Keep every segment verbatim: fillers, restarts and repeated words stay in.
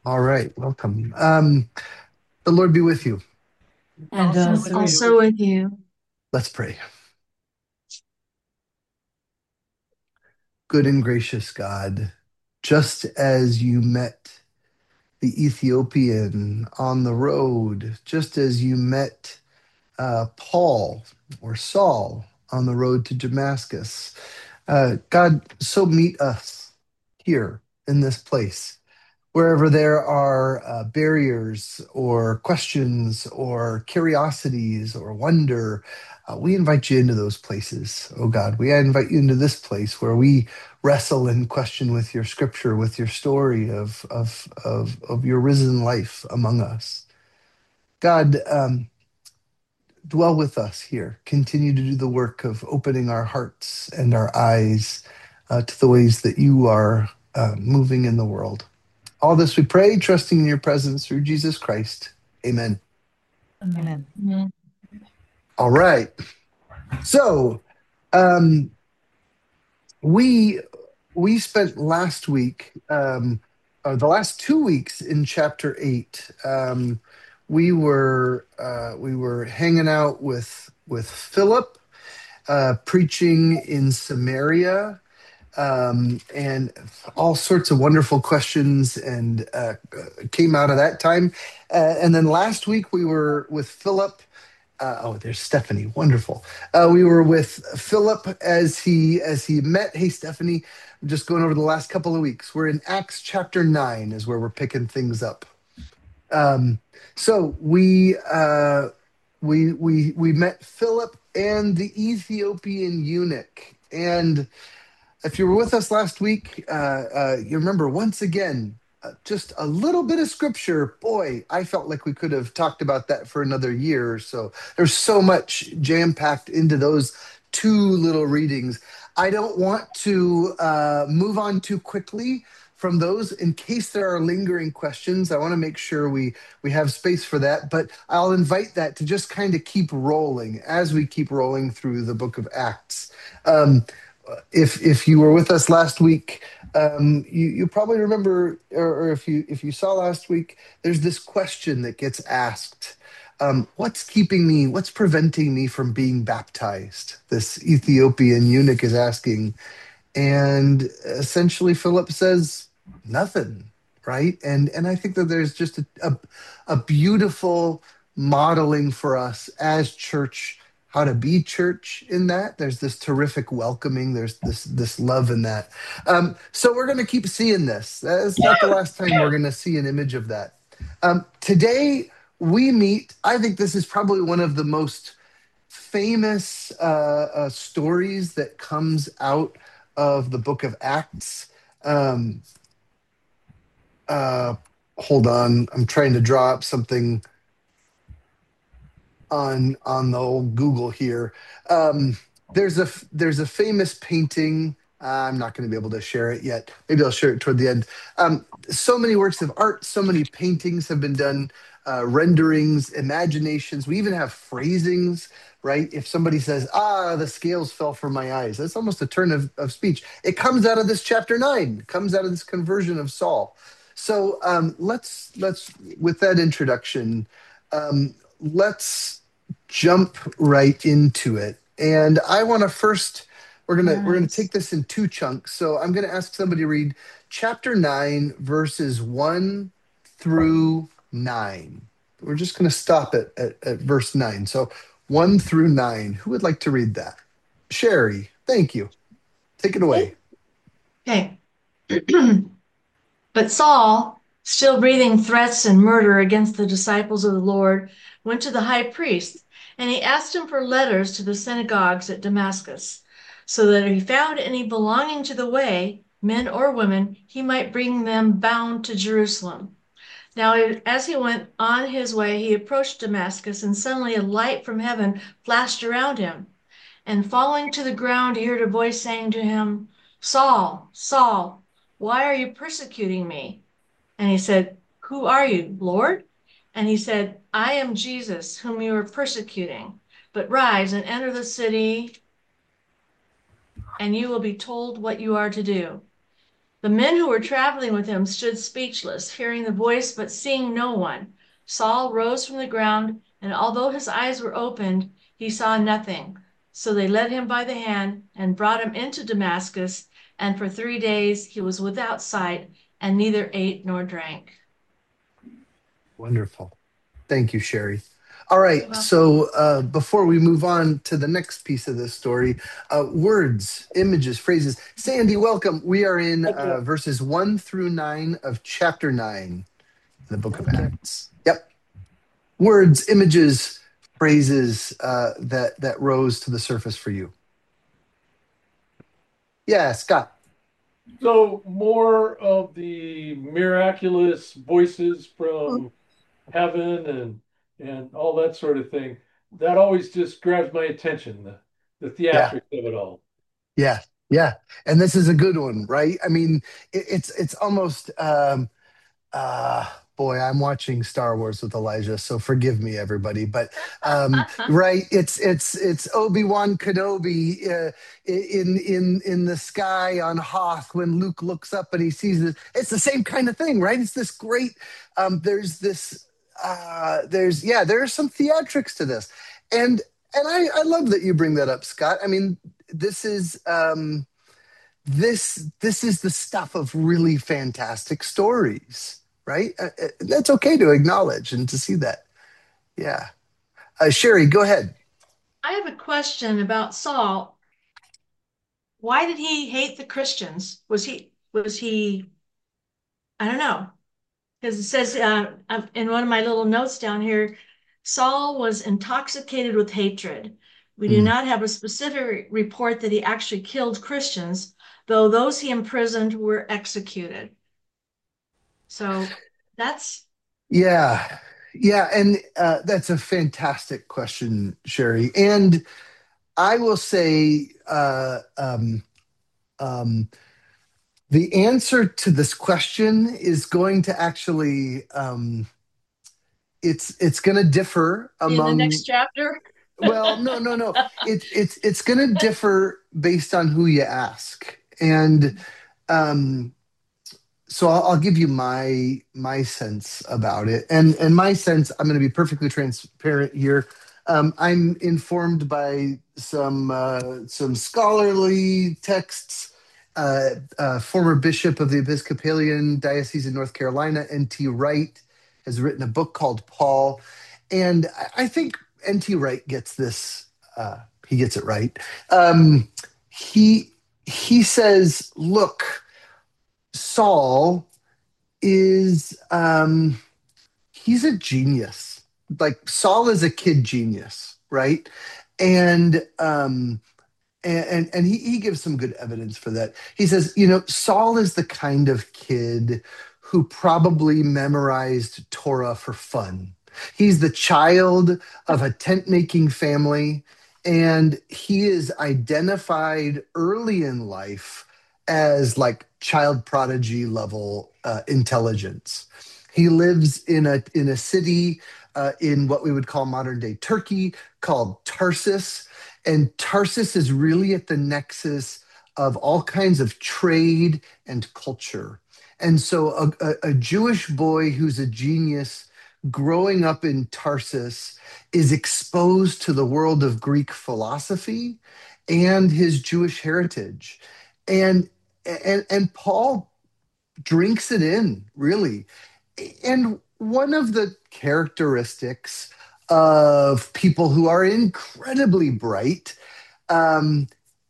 All right, welcome. Um, the Lord be with you. And also with you. Also with you. Let's pray. Good and gracious God, just as you met the Ethiopian on the road, just as you met uh, Paul or Saul on the road to Damascus, uh, God, so meet us here in this place. Wherever there are uh, barriers or questions or curiosities or wonder, uh, we invite you into those places, oh God. We invite you into this place where we wrestle and question with your scripture, with your story of, of, of, of your risen life among us. God, um, dwell with us here. Continue to do the work of opening our hearts and our eyes uh, to the ways that you are uh, moving in the world. All this we pray, trusting in your presence through Jesus Christ. Amen. Amen. Amen. All right. So, um, we we spent last week, um, or the last two weeks in chapter eight. Um, we were uh, we were hanging out with with Philip, uh, preaching in Samaria, um, and all sorts of wonderful questions and uh, came out of that time. Uh, and then last week we were with Philip. Uh, oh, there's Stephanie. Wonderful. Uh, we were with Philip as he as he met. Hey, Stephanie. I'm just going over the last couple of weeks. We're in Acts chapter nine, is where we're picking things up. Um, so we uh, we we we met Philip and the Ethiopian eunuch, and if you were with us last week, uh, uh, you remember once again, uh, just a little bit of scripture. Boy, I felt like we could have talked about that for another year or so. There's so much jam packed into those two little readings. I don't want to uh, move on too quickly from those in case there are lingering questions. I want to make sure we we have space for that, but I'll invite that to just kind of keep rolling as we keep rolling through the book of Acts. Um, if if you were with us last week, um, you you probably remember, or, or if you if you saw last week, there's this question that gets asked. Um, what's keeping me? What's preventing me from being baptized? This Ethiopian eunuch is asking, and essentially Philip says nothing, right? And and I think that there's just a, a, a beautiful modeling for us as church how to be church in that. There's this terrific welcoming. There's this this love in that. Um, so we're going to keep seeing this. That's not the last time we're going to see an image of that. Um, today we meet. I think this is probably one of the most famous uh, uh, stories that comes out of the book of Acts. Um, uh, Hold on, I'm trying to draw up something on on the old Google here. Um, there's a there's a famous painting. Uh, I'm not going to be able to share it yet. Maybe I'll share it toward the end. Um, so many works of art, so many paintings have been done, uh, renderings, imaginations. We even have phrasings, right? If somebody says, "Ah, the scales fell from my eyes," that's almost a turn of, of speech. It comes out of this chapter nine. It comes out of this conversion of Saul. So um, let's let's with that introduction, um, let's jump right into it. And I want to first we're gonna we're gonna Yes. take this in two chunks. So I'm gonna ask somebody to read chapter nine, verses one through nine. We're just gonna stop it at, at verse nine. So one through nine. Who would like to read that? Sherry, thank you. Take it away. Okay. But Saul, still breathing threats and murder against the disciples of the Lord, went to the high priest, and he asked him for letters to the synagogues at Damascus, so that if he found any belonging to the way, men or women, he might bring them bound to Jerusalem. Now, as he went on his way, he approached Damascus, and suddenly a light from heaven flashed around him. And falling to the ground, he heard a voice saying to him, Saul, Saul, why are you persecuting me? And he said, Who are you, Lord? And he said, I am Jesus, whom you are persecuting. But rise and enter the city, and you will be told what you are to do. The men who were traveling with him stood speechless, hearing the voice but seeing no one. Saul rose from the ground, and although his eyes were opened, he saw nothing. So they led him by the hand and brought him into Damascus, and for three days he was without sight and neither ate nor drank. Wonderful. Thank you, Sherry. All right. So uh, before we move on to the next piece of this story, uh, words, images, phrases. Sandy, welcome. We are in uh, verses one through nine of chapter nine in the book of Acts. Yep. Words, images, phrases uh, that that rose to the surface for you. Yeah, Scott. So more of the miraculous voices from heaven and and all that sort of thing. That always just grabs my attention, the, the Yeah. theatrics of it all. Yeah, yeah, and this is a good one, right? I mean, it, it's it's almost um, uh, boy, I'm watching Star Wars with Elijah, so forgive me, everybody. But um, right, it's it's it's Obi-Wan Kenobi uh, in in in the sky on Hoth when Luke looks up and he sees it. It's the same kind of thing, right? It's this great. Um, there's this. Uh, there's yeah, there are some theatrics to this, and and I I love that you bring that up, Scott. I mean, this is. Um, this this is the stuff of really fantastic stories, right? Uh, uh, that's okay to acknowledge and to see that. Yeah. Uh, Sherry, go ahead. I have a question about Saul. Why did he hate the Christians? Was he was he I don't know. Because it says uh, in one of my little notes down here, Saul was intoxicated with hatred. We do Mm. not have a specific report that he actually killed Christians, though those he imprisoned were executed. So that's Yeah. Yeah. And uh, that's a fantastic question, Sherry. And I will say uh, um, um, the answer to this question is going to actually um, it's it's going to differ in the among next chapter. well, no, no, no. It, it's it's going to differ based on who you ask, and um, so I'll, I'll give you my my sense about it, and and my sense. I'm going to be perfectly transparent here. Um, I'm informed by some uh, some scholarly texts. Uh, uh, former bishop of the Episcopalian Diocese in North Carolina, N T Wright, has written a book called Paul, and I I think N T Wright gets this. Uh, he gets it right. Um, he he says, "Look, Saul is um, he's a genius. Like Saul is a kid genius, right? And um, and and, and he, he gives some good evidence for that. He says, you know, Saul is the kind of kid who probably memorized Torah for fun. He's the child of a tent making family, and he is identified early in life as like child prodigy level uh, intelligence. He lives in a in a city uh, in what we would call modern day Turkey called Tarsus, and Tarsus is really at the nexus of all kinds of trade and culture. And so a, a, a Jewish boy who's a genius growing up in Tarsus is exposed to the world of Greek philosophy and his Jewish heritage. And and and Paul drinks it in, really. And one of the characteristics of people who are incredibly bright um,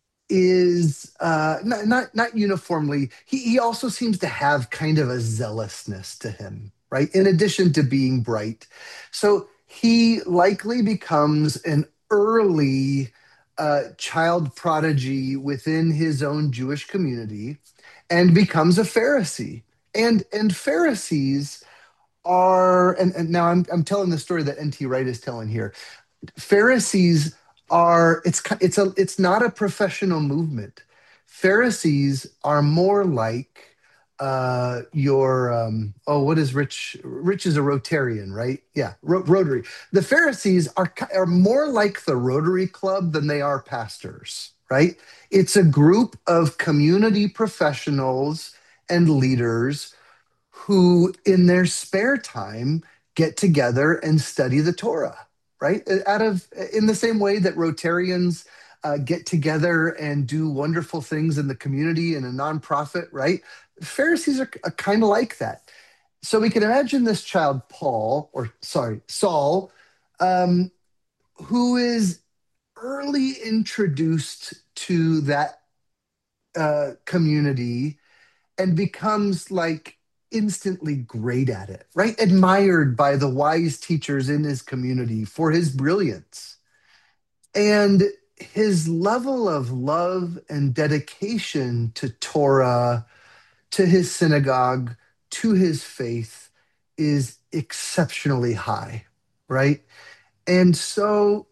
is uh, not, not not uniformly. He, he also seems to have kind of a zealousness to him, right? In addition to being bright, so he likely becomes an early uh, child prodigy within his own Jewish community, and becomes a Pharisee. And and Pharisees are, and, and now I'm I'm telling the story that N T Wright is telling here. Pharisees are it's it's a it's not a professional movement. Pharisees are more like uh your um oh what is Rich Rich is a Rotarian, right? Yeah, Ro- Rotary. The Pharisees are ki- are more like the Rotary Club than they are pastors, right? It's a group of community professionals and leaders who, in their spare time, get together and study the Torah, right? Out of in the same way that Rotarians uh, get together and do wonderful things in the community in a nonprofit, right? Pharisees are, are kind of like that. So we can imagine this child, Paul, or sorry, Saul, um, who is early introduced to that uh, community and becomes like instantly great at it, right? Admired by the wise teachers in his community for his brilliance. And his level of love and dedication to Torah, to his synagogue, to his faith is exceptionally high, right? And so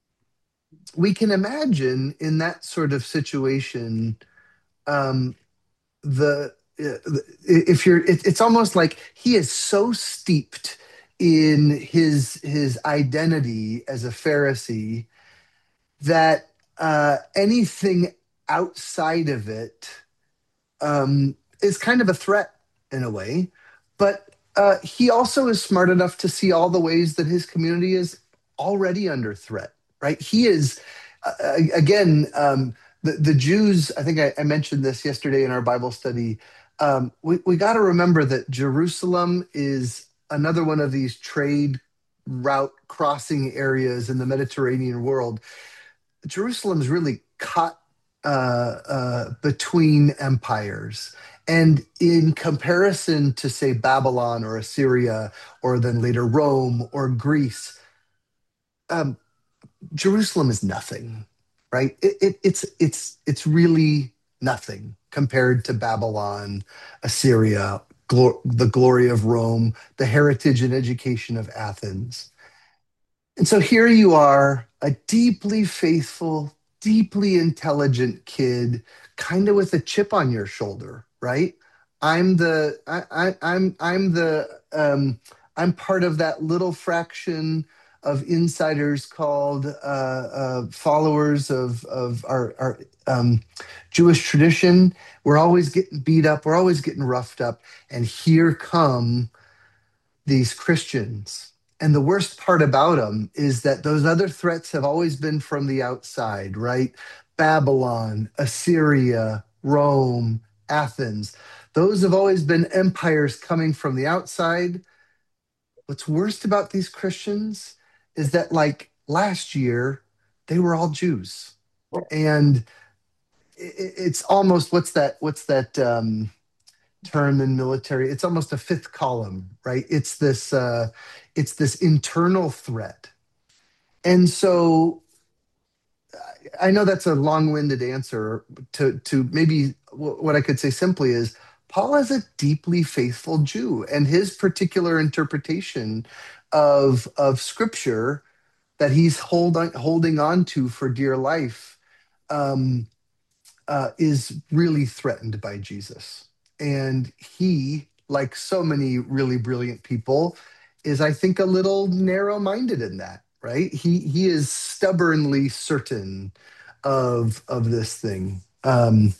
we can imagine in that sort of situation, um, the uh, if you're it, it's almost like he is so steeped in his his identity as a Pharisee that uh, anything outside of it um, is kind of a threat in a way. But uh, he also is smart enough to see all the ways that his community is already under threat, right? He is, uh, again, um, the, the Jews, I think I, I mentioned this yesterday in our Bible study. Um, we we got to remember that Jerusalem is another one of these trade route crossing areas in the Mediterranean world. Jerusalem's really caught uh, uh, between empires. And in comparison to, say, Babylon or Assyria, or then later Rome or Greece, um, Jerusalem is nothing, right? It, it, it's it's it's really nothing compared to Babylon, Assyria, glo- the glory of Rome, the heritage and education of Athens. And so here you are, a deeply faithful, deeply intelligent kid, kind of with a chip on your shoulder, right? I'm the I, I I'm I'm the um I'm part of that little fraction of insiders called uh, uh, followers of of our, our um, Jewish tradition. We're always getting beat up. We're always getting roughed up, and here come these Christians. And the worst part about them is that those other threats have always been from the outside, right? Babylon, Assyria, Rome, Athens. Those have always been empires coming from the outside. What's worst about these Christians is that, like last year, they were all Jews. And it's almost what's that? What's that? Um, term in military, it's almost a fifth column, right? It's this uh it's this internal threat. And so I know that's a long-winded answer to to maybe what I could say simply is Paul is a deeply faithful Jew, and his particular interpretation of of scripture that he's hold on, holding on to for dear life um uh, is really threatened by Jesus. And he, like so many really brilliant people, is, I think, a little narrow minded in that, right? He, he is stubbornly certain of, of this thing. Um,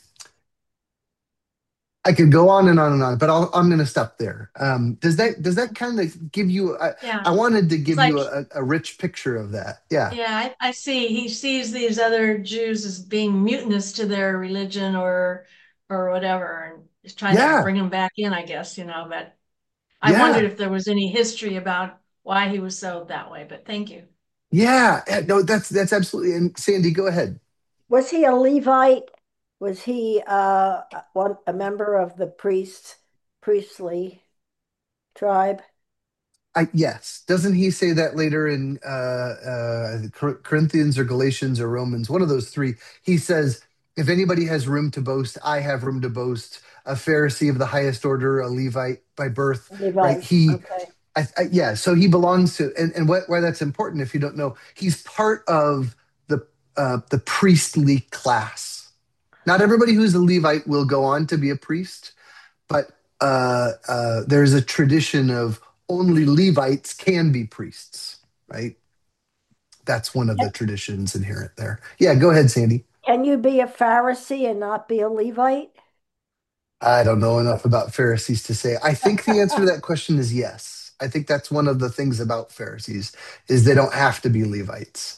I could go on and on and on, but I'll, I'm going to stop there. Um, does that does that kind of give you? I, Yeah. I wanted to It's give like, you a, a rich picture of that. Yeah, yeah, I, I see. He sees these other Jews as being mutinous to their religion or or whatever, and is trying to yeah, bring them back in, I guess, you know. But I wondered yeah, if there was any history about why he was so that way. But thank you. yeah. Eh, No, that's that's absolutely. And Sandy, go ahead. Was he a Levite? Was he uh, one a member of the priest priestly tribe? I, yes. Doesn't he say that later in uh, uh, Cor- Corinthians or Galatians or Romans? One of those three. He says, if anybody has room to boast, I have room to boast. A Pharisee of the highest order, a Levite by birth, right? Levite. He, Okay. I, I, yeah, so he belongs to, and, and what, why that's important, if you don't know, he's part of the uh, the priestly class. Not everybody who's a Levite will go on to be a priest, but uh, uh, there's a tradition of only Levites can be priests, right? That's one of the traditions inherent there. Yeah, go ahead, Sandy. Can you be a Pharisee and not be a Levite? I don't know enough about Pharisees to say. I think the answer to that question is yes. I think that's one of the things about Pharisees is they don't have to be Levites.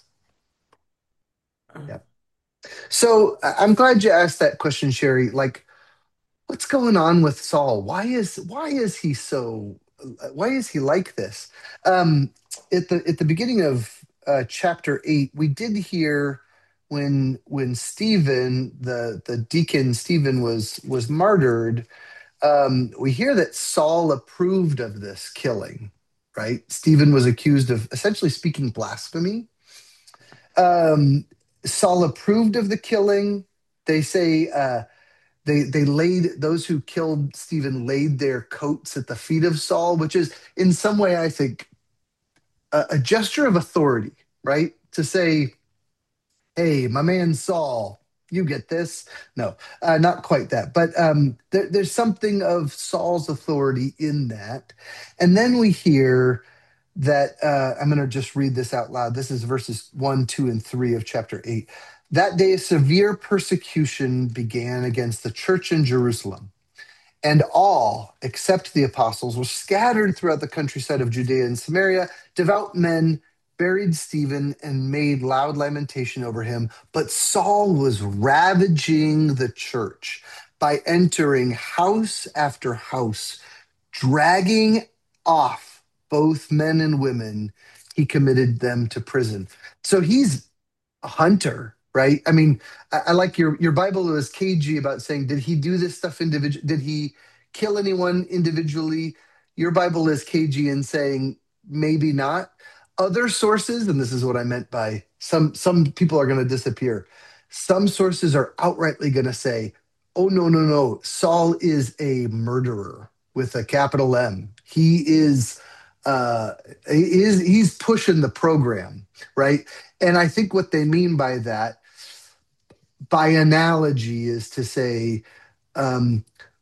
Yeah. So I- I'm glad you asked that question, Sherry. Like, what's going on with Saul? Why is why is he so why is he like this? Um, at the at the beginning of uh, chapter eight, we did hear when when Stephen, the the deacon Stephen was was martyred. Um, we hear that Saul approved of this killing. Right? Stephen was accused of essentially speaking blasphemy. Um, Saul approved of the killing. They say. Uh, they they laid those who killed Stephen laid their coats at the feet of Saul, which is in some way, I think, a, a gesture of authority, right? To say, "Hey, my man Saul, you get this." No, uh, not quite that, but um, there, there's something of Saul's authority in that. And then we hear that uh, I'm going to just read this out loud. This is verses one, two, and three of chapter eight. That day, severe persecution began against the church in Jerusalem, and all except the apostles were scattered throughout the countryside of Judea and Samaria. Devout men buried Stephen and made loud lamentation over him. But Saul was ravaging the church by entering house after house, dragging off both men and women. He committed them to prison. So he's a hunter, right? I mean, I, I like your your Bible was cagey about saying, did he do this stuff individual? Did he kill anyone individually? Your Bible is cagey in saying maybe not. Other sources, and this is what I meant by some some people are going to disappear. Some sources are outrightly going to say, "Oh no, no, no! Saul is a murderer with a capital M. He is." Uh, he is he's pushing the program, right? And I think what they mean by that, by analogy, is to say, um,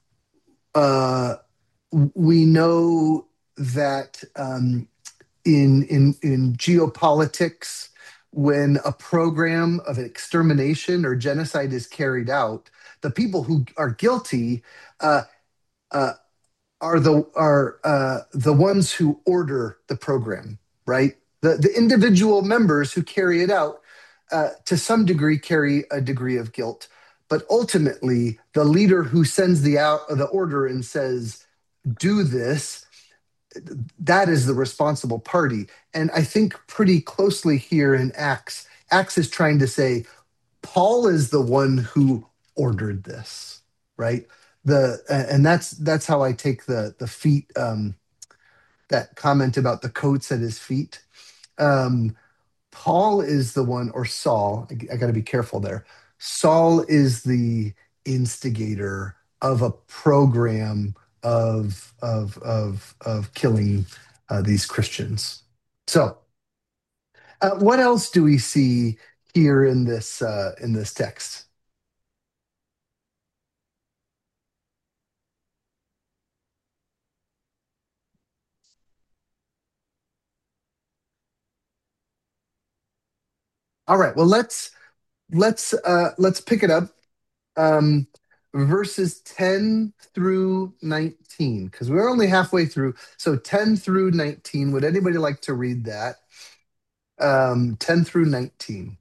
uh, we know that um, in in in geopolitics, when a program of extermination or genocide is carried out, the people who are guilty uh, uh, are the are uh, the ones who order the program, right? The the individual members who carry it out, uh, to some degree, carry a degree of guilt, but ultimately, the leader who sends the out the order and says, "Do this," that is the responsible party. And I think pretty closely here in Acts, Acts is trying to say Paul is the one who ordered this, right? The and that's that's how I take the the feet um, that comment about the coats at his feet. Um, Paul is the one, or Saul. I, I got to be careful there. Saul is the instigator of a program of of of of killing uh, these Christians. So, uh, what else do we see here in this uh, in this text? All right. Well, let's let's uh, let's pick it up. Um, verses ten through nineteen, because we're only halfway through. So ten through nineteen. Would anybody like to read that? Um, ten through nineteen.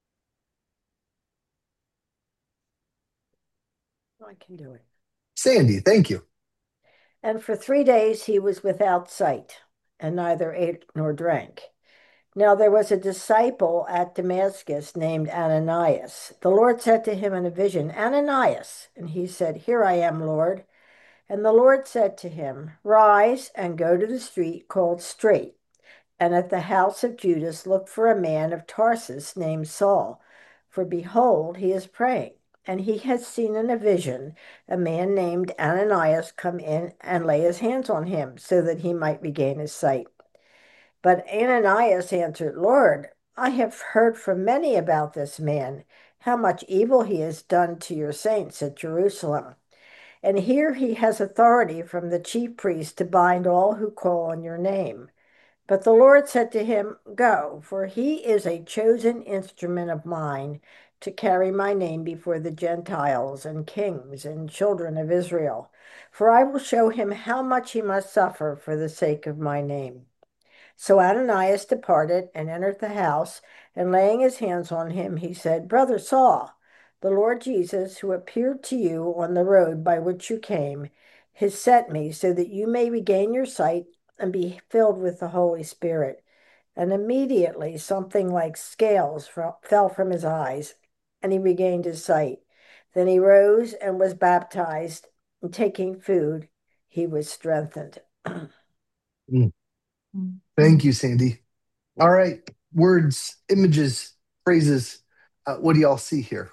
I can do it. Sandy, thank you. And for three days he was without sight, and neither ate nor drank. Now there was a disciple at Damascus named Ananias. The Lord said to him in a vision, Ananias. And he said, Here I am, Lord. And the Lord said to him, Rise and go to the street called Straight, and at the house of Judas look for a man of Tarsus named Saul. For behold, he is praying, and he has seen in a vision a man named Ananias come in and lay his hands on him, so that he might regain his sight. But Ananias answered, Lord, I have heard from many about this man, how much evil he has done to your saints at Jerusalem. And here he has authority from the chief priest to bind all who call on your name. But the Lord said to him, Go, for he is a chosen instrument of mine to carry my name before the Gentiles and kings and children of Israel. For I will show him how much he must suffer for the sake of my name. So Ananias departed and entered the house, and laying his hands on him, he said, Brother Saul, the Lord Jesus, who appeared to you on the road by which you came, has sent me so that you may regain your sight and be filled with the Holy Spirit. And immediately something like scales fell from his eyes, and he regained his sight. Then he rose and was baptized, and taking food, he was strengthened. Mm. Thank you, Sandy. All right. Words, images, phrases. Uh, what do y'all see here?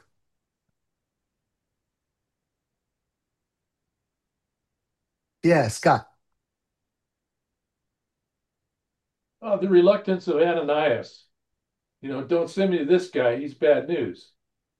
Yeah, Scott. Uh, the reluctance of Ananias. You know, don't send me to this guy. He's bad news.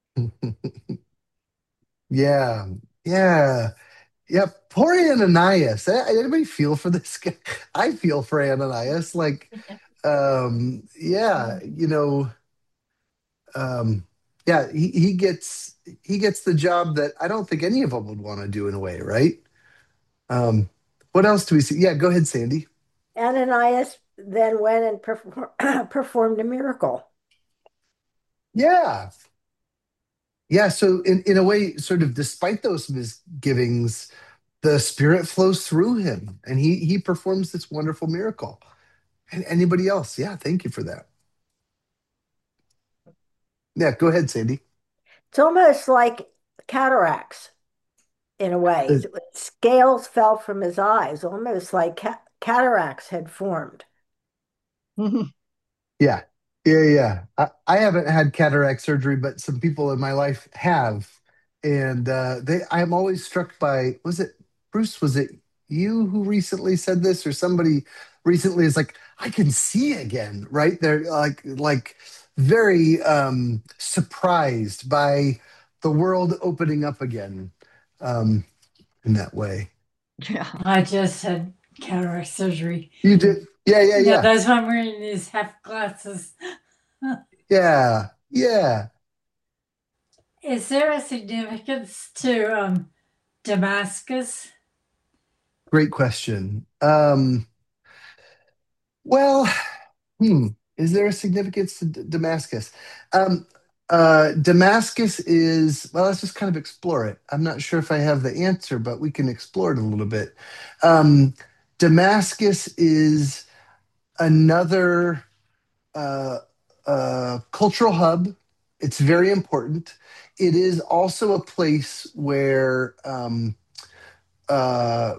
Yeah, yeah, yeah. Poor Ananias. Eh, Anybody feel for this guy? I feel for Ananias. Like, um, yeah, you know, um, yeah, he, he gets he gets the job that I don't think any of them would want to do in a way, right? Um, what else do we see? Yeah, go ahead, Sandy. Ananias then went and perform, performed a miracle. Yeah, yeah. So in in a way, sort of despite those misgivings, the Spirit flows through him, and he he performs this wonderful miracle. And anybody else? Yeah, thank you for that. Yeah, go ahead, Sandy. It's almost like cataracts in a way. Uh, Scales fell from his eyes, almost like ca- cataracts had formed. yeah, yeah, yeah. I, I haven't had cataract surgery, but some people in my life have, and uh, they. I'm always struck by. Was it Bruce? Was it you who recently said this, or somebody recently is like, I can see again, right? They're like, like very um, surprised by the world opening up again um, in that way. Yeah. I just had cataract surgery. You did, yeah, yeah, Yeah, yeah, that's why I'm wearing these half glasses. yeah, yeah. Is there a significance to um, Damascus? Great question. Um, well, hmm, is there a significance to D- Damascus? Um, uh, Damascus is, well, let's just kind of explore it. I'm not sure if I have the answer, but we can explore it a little bit. Um, Damascus is another uh, uh, cultural hub. It's very important. It is also a place where um, uh,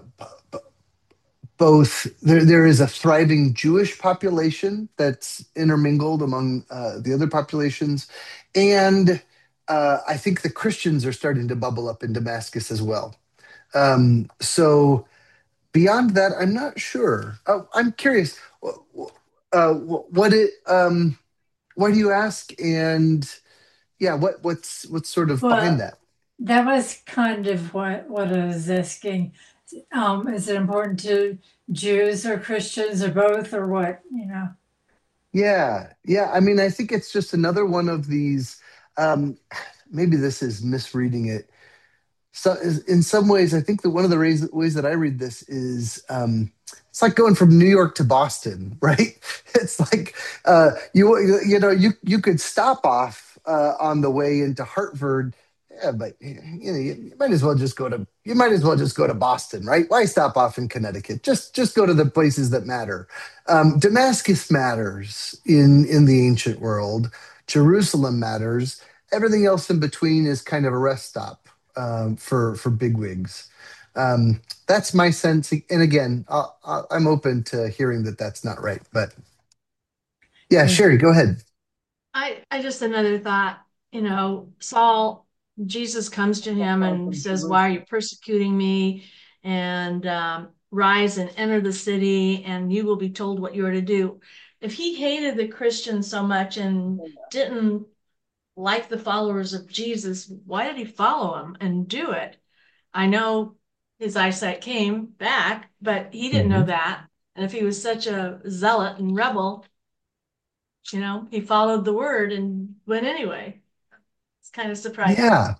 both there, there is a thriving Jewish population that's intermingled among uh, the other populations, and uh, I think the Christians are starting to bubble up in Damascus as well. Um, so beyond that, I'm not sure. Oh, I'm curious. Uh, what it? Um, why do you ask? And yeah, what what's what's sort of behind Well, that? that was kind of what, what I was asking. Um, is it important to Jews or Christians or both or what, you know? Yeah, yeah. I mean, I think it's just another one of these. Um, maybe this is misreading it. So, is- in some ways, I think that one of the ways, ways that I read this is um, it's like going from New York to Boston, right? It's like uh, you you know you you could stop off uh, on the way into Hartford, yeah, but you know you might as well just go to you might as well just go to Boston, right? Why stop off in Connecticut? Just just go to the places that matter. Um, Damascus matters in in the ancient world. Jerusalem matters. Everything else in between is kind of a rest stop um, for for bigwigs. Um, that's my sense. And again, I'll, I'll, I'm open to hearing that that's not right. But yeah, Sherry, go ahead. I, I just another thought, you know, Saul, Jesus comes to him and says, Why are you persecuting me? And um, rise and enter the city, and you will be told what you are to do. If he hated the Christians so much and didn't like the followers of Jesus, why did he follow them and do it? I know his eyesight came back, but he didn't know Mhm. that. And if he was such a zealot and rebel, you know, he followed the word and went anyway. It's kind of surprising. Yeah.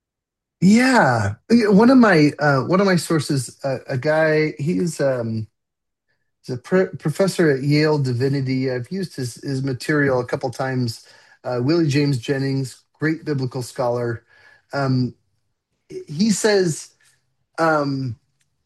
Yeah. Yeah, One of my uh, one of my sources, uh, a guy, he's um, he's a pr professor at Yale Divinity. I've used his his material a couple times. Uh, Willie James Jennings, great biblical scholar. Um, he says um,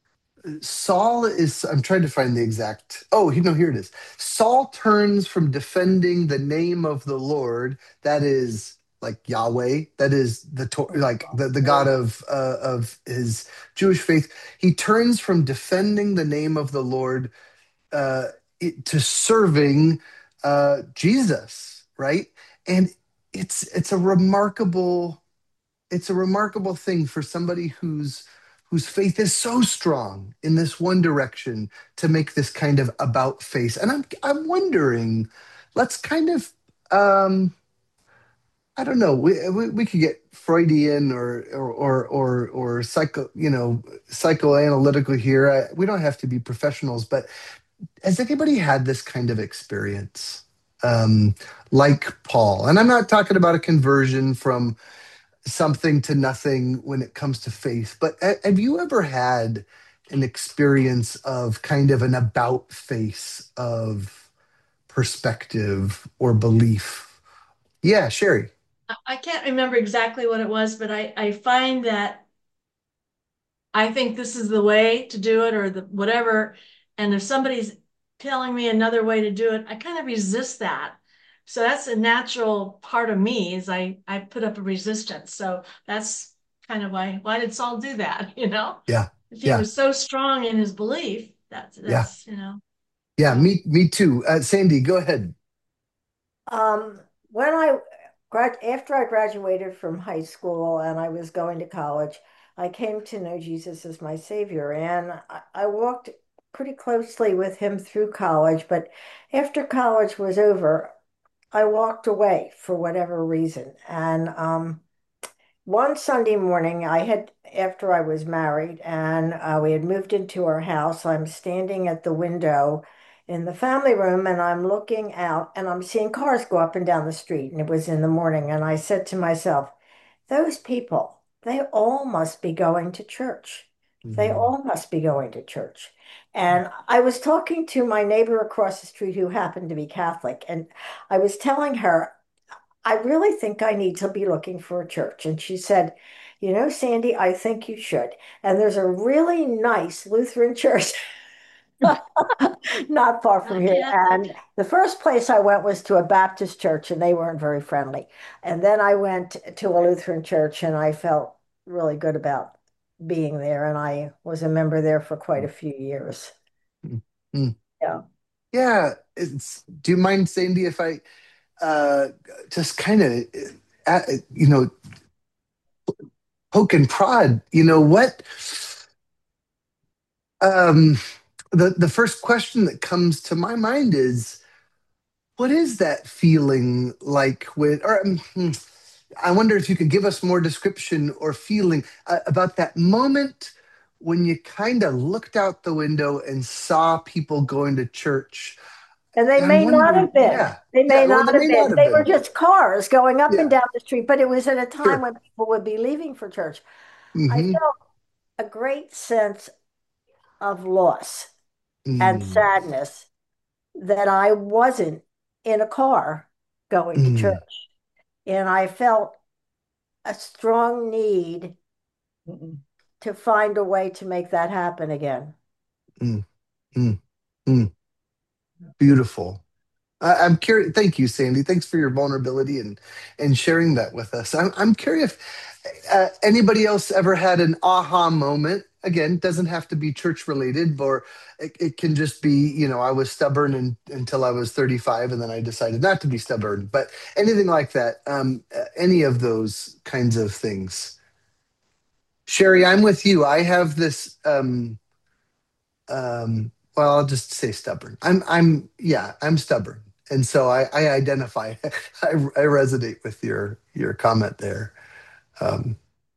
Saul is, I'm trying to find the exact, oh, you know, here it is. Saul turns from defending the name of the Lord, that is like Yahweh, that is the Tor- like the, the God of uh, of his Jewish faith. He turns from defending the name of the Lord uh, it, to serving uh, Jesus, right? And it's it's a remarkable it's a remarkable thing for somebody whose whose faith is so strong in this one direction to make this kind of about face. And I'm I'm wondering, let's kind of um I don't know, we we, we could get Freudian or or or or, or psycho, you know, psychoanalytical here. I, we don't have to be professionals, but has anybody had this kind of experience? Um, like Paul, and I'm not talking about a conversion from something to nothing when it comes to faith. But have you ever had an experience of kind of an about face of perspective or belief? Yeah, Sherry. I can't remember exactly what it was, but I, I find that I think this is the way to do it or the whatever. And if somebody's telling me another way to do it, I kind of resist that. So that's a natural part of me is I, I put up a resistance. So that's kind of why, why did Saul do that? You know, Yeah, if he yeah, was so strong in his belief, that's, yeah, that's, you know, yeah. so. Me, me too. Uh, Sandy, go ahead. Um, when I grad after I graduated from high school and I was going to college, I came to know Jesus as my Savior, and I, I walked pretty closely with him through college. But after college was over, I walked away for whatever reason. And um, one Sunday morning, I had, after I was married and uh, we had moved into our house, I'm standing at the window in the family room and I'm looking out and I'm seeing cars go up and down the street. And it was in the morning. And I said to myself, those people, they all must be going to church. They Mm, all must be going to church. And I was talking to my neighbor across the street who happened to be Catholic, and I was telling her, I really think I need to be looking for a church. And she said, you know, Sandy, I think you should. And there's a really nice Lutheran church not far from Not here. Catholic. And the first place I went was to a Baptist church, and they weren't very friendly. And then I went to a Lutheran church, and I felt really good about being there. And I was a member there for quite a mm, few years. mm, mm. Yeah. Yeah. It's, do you mind, Sandy, if I uh, just kind of, uh, you know, poke and prod? You know what? Um, the the first question that comes to my mind is, what is that feeling like with, or um, hmm, I wonder if you could give us more description or feeling uh, about that moment when you kind of looked out the window and saw people going to church. And they I'm may not wondering, have been. yeah, They yeah, may or not they have may not been. have They were been. just cars going up and Yeah, down the street, but it was at a time sure. when people would be leaving for church. I Mm-hmm. felt a great sense of loss and Mm, sadness that I wasn't in a car going to mm, church. And I felt a strong need to find a way to make that happen again. mm, mm, mm. Beautiful. I, I'm curious. Thank you, Sandy. Thanks for your vulnerability and and sharing that with us. I'm I'm curious. Uh, anybody else ever had an aha moment? Again, doesn't have to be church related, or it, it can just be, you know, I was stubborn and, until I was thirty-five, and then I decided not to be stubborn. But anything like that, um, uh, any of those kinds of things. Sherry, I'm with you. I have this. Um, um well, I'll just say stubborn. I'm i'm yeah, I'm stubborn, and so i i identify. I, I resonate with your your comment there. um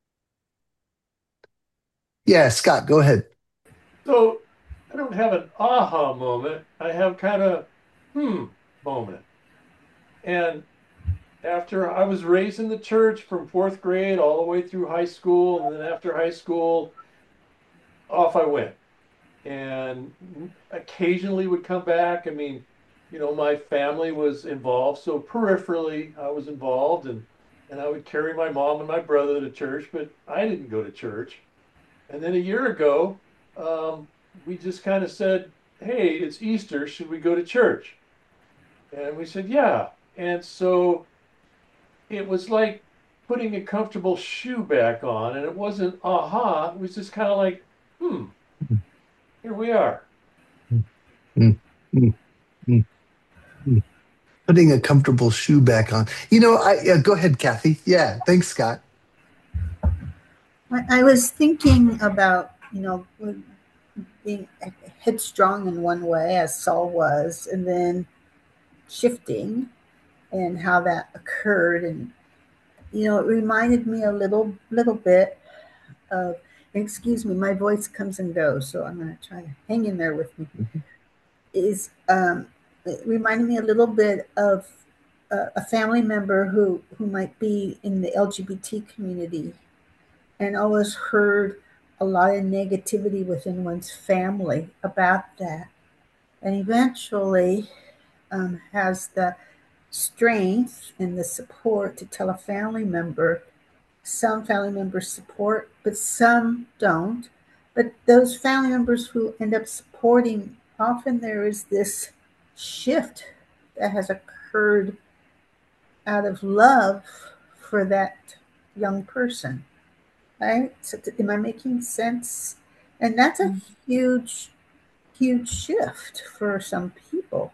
yeah, Scott, go ahead. So I don't have an aha moment. I have kind of hmm moment. And after I was raised in the church from fourth grade all the way through high school, and then after high school, off I went. And occasionally would come back. I mean, you know, my family was involved, so peripherally I was involved, and and I would carry my mom and my brother to church, but I didn't go to church. And then a year ago, um, we just kind of said, "Hey, it's Easter. Should we go to church?" And we said, "Yeah." And so it was like putting a comfortable shoe back on, and it wasn't aha. It was just kind of like, hmm, here we are. Mm, mm, mm, mm. Putting a comfortable shoe back on. You know, I yeah, go ahead, Kathy. Yeah, thanks, Scott. I, I was thinking about, you know, being headstrong in one way, as Saul was, and then shifting and how that occurred. And, you know, it reminded me a little, little bit of, excuse me, my voice comes and goes, so I'm going to try to hang in there with me. Mm-hmm. Is um, it reminded me a little bit of a, a family member who, who might be in the L G B T community and always heard a lot of negativity within one's family about that. And eventually um, has the strength and the support to tell a family member. Some family members support, but some don't. But those family members who end up supporting, often there is this shift that has occurred out of love for that young person. Right? So, am I making sense? And that's a huge, huge shift for some people.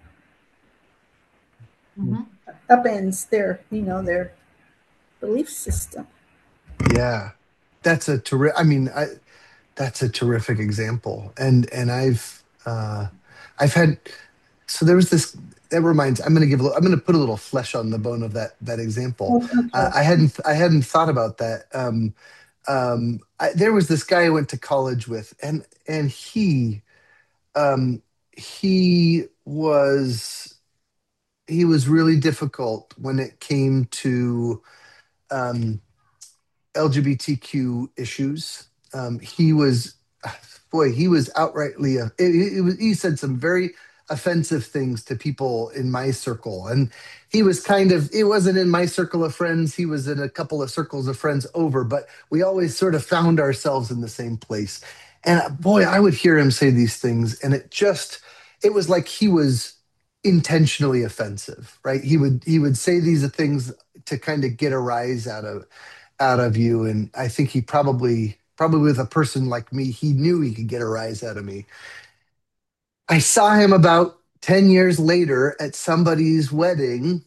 Mm-hmm. Upends their, you know, their belief system. Yeah, that's a terrific. I mean, I, that's a terrific example, and and I've uh, I've had. So there was this. That reminds. I'm going to give. A little, I'm going to put a little flesh on the bone of that that example. Okay. Uh, I hadn't I hadn't thought about that. Um, um, I, there was this guy I went to college with, and and he um, he was he was really difficult when it came to um, L G B T Q issues. Um, he was, boy, he was outrightly, uh, it, it was, he said some very offensive things to people in my circle. And he was kind of, it wasn't in my circle of friends. He was in a couple of circles of friends over, but we always sort of found ourselves in the same place. And uh, boy, I would hear him say these things, and it just, it was like he was intentionally offensive, right? He would he would say these things to kind of get a rise out of out of you. And I think he probably, probably with a person like me, he knew he could get a rise out of me. I saw him about ten years later at somebody's wedding,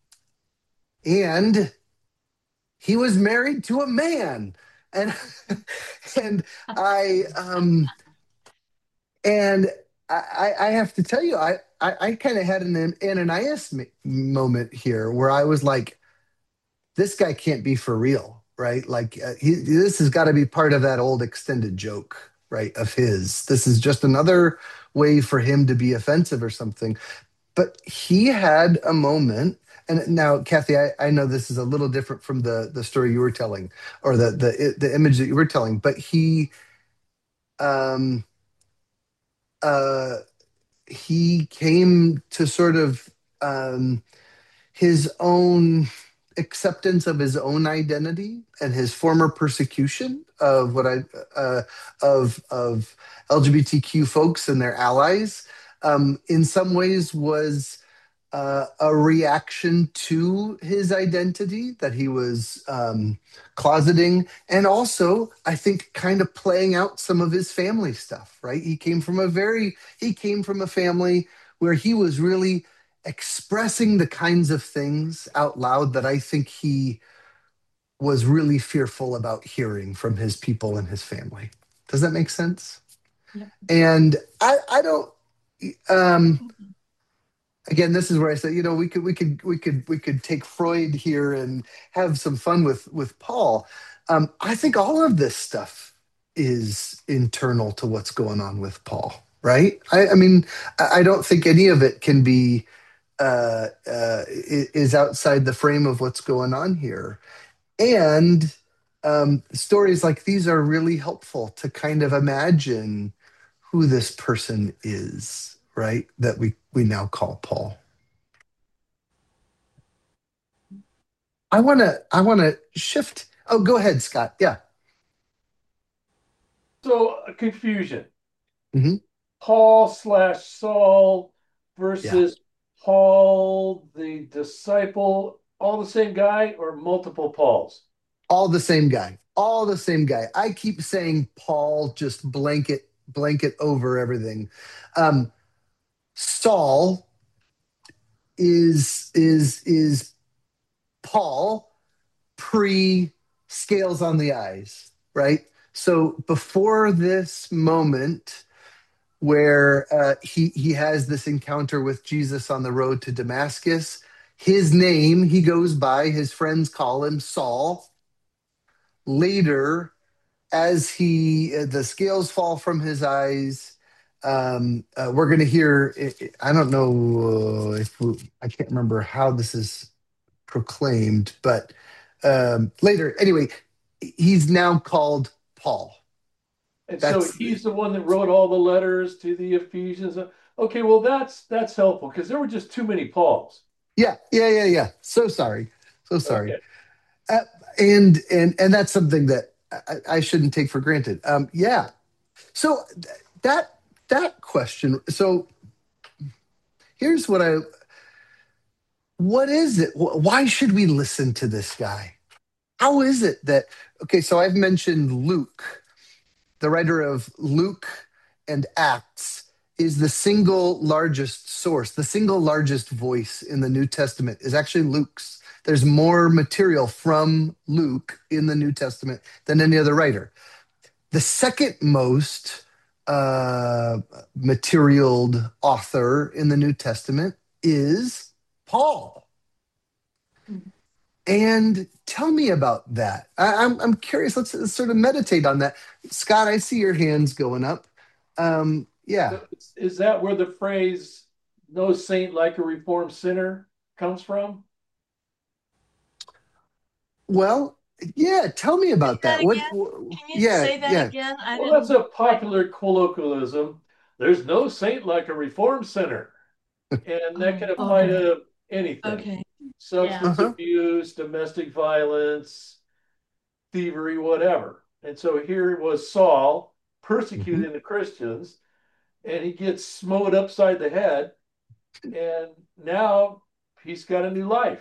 and he was married to a man. And and I um and I, I have to tell you, I I, I kind of had an Ananias moment here where I was like, this guy can't be for real, right? Like uh, he, this has got to be part of that old extended joke, right? Of his. This is just another way for him to be offensive or something. But he had a moment. And now, Kathy, I, I know this is a little different from the the story you were telling, or the the the image that you were telling. But he, um, uh, he came to sort of um, his own acceptance of his own identity and his former persecution of what I uh, of of L G B T Q folks and their allies. Um, in some ways, was uh, a reaction to his identity that he was um, closeting, and also I think kind of playing out some of his family stuff. Right? He came from a very he came from a family where he was really expressing the kinds of things out loud that I think he was really fearful about hearing from his people and his family. Does that make sense? Yeah. And I, I don't. Um, again, this is where I say, you know, we could, we could, we could, we could take Freud here and have some fun with with Paul. Um, I think all of this stuff is internal to what's going on with Paul, right? I, I mean, I, I don't think any of it can be uh, uh, is outside the frame of what's going on here. And um, stories like these are really helpful to kind of imagine who this person is, right? That we, we now call Paul. I want to I want to shift. Oh, go ahead, Scott. Yeah. So uh, confusion. hmm Paul slash Saul Yeah. versus Paul the disciple, all the same guy or multiple Pauls? All the same guy. All the same guy. I keep saying Paul, just blanket blanket over everything. Um, Saul is is is Paul pre scales on the eyes, right? So before this moment where uh, he he has this encounter with Jesus on the road to Damascus, his name he goes by, his friends call him Saul. Later, as he uh, the scales fall from his eyes, um, uh, we're going to hear. I don't know uh, if we, I can't remember how this is proclaimed, but um, later, anyway, he's now called Paul. And so That's he's the one that wrote all the letters to the Ephesians. Okay, well that's that's helpful because there were just too many Pauls. yeah, yeah, yeah, yeah. So sorry, so sorry. Okay. Uh, and and and that's something that I, I shouldn't take for granted. Um, yeah. So th- that that question. So here's what I. What is it? Wh- Why should we listen to this guy? How is it that? Okay, so I've mentioned Luke, the writer of Luke and Acts, is the single largest source, the single largest voice in the New Testament is actually Luke's. There's more material from Luke in the New Testament than any other writer. The second most uh, materialed author in the New Testament is Paul. And tell me about that. I, I'm I'm curious. Let's, let's sort of meditate on that. Scott, I see your hands going up. Um, yeah. So is that where the phrase "no saint like a reformed sinner" comes from? Well, yeah. Tell me Say about that that. What? again. wh- Can you yeah, say that yeah. again? I Well, that's didn't a quite. popular colloquialism. There's no saint like a reformed sinner. And that can Oh, apply okay. to anything: Okay. Yeah. substance Uh-huh. abuse, domestic violence, thievery, whatever. And so here was Saul hmm persecuting the Christians, and he gets smote upside the head, and now he's got a new life.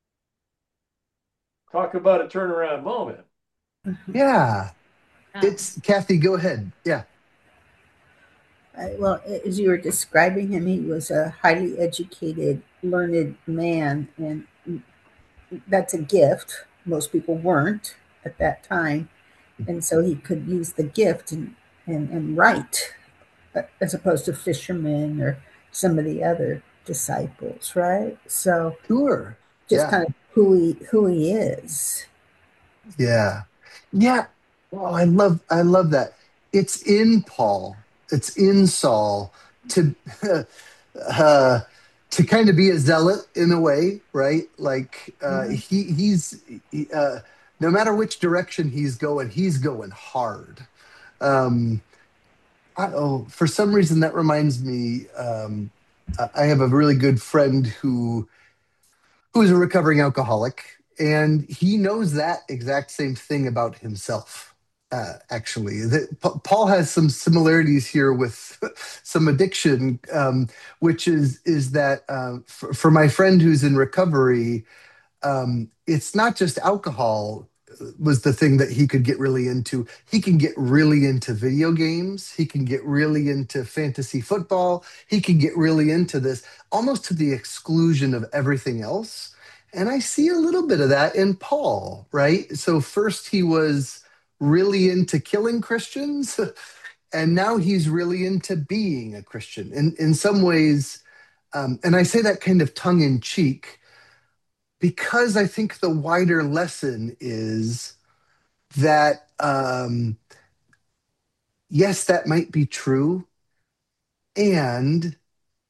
Talk about a turnaround moment. Yeah. Yeah. It's Kathy. Go ahead. Yeah. Uh, well, as you were describing him, he was a highly educated, learned man, and that's a gift. Most people weren't at that time, and so he could use the gift and and, and write, uh, as opposed to fishermen or some of the other disciples, right? So Sure. just Yeah. kind of who he who he is. Yeah. Yeah. Oh, I love I love that. It's in Paul. It's in Saul to uh to kind of be a zealot in a way, right? Like uh Mhm. he he's he, uh no matter which direction he's going, he's going hard. Um I, oh, for some reason that reminds me um I I have a really good friend who who's a recovering alcoholic, and he knows that exact same thing about himself. Uh, actually, that Pa- Paul has some similarities here with some addiction, um, which is is that uh, for, for my friend who's in recovery, um, it's not just alcohol was the thing that he could get really into. He can get really into video games. He can get really into fantasy football. He can get really into this almost to the exclusion of everything else. And I see a little bit of that in Paul, right? So first he was really into killing Christians, and now he's really into being a Christian. In in some ways, um, and I say that kind of tongue in cheek because I think the wider lesson is that um, yes, that might be true, and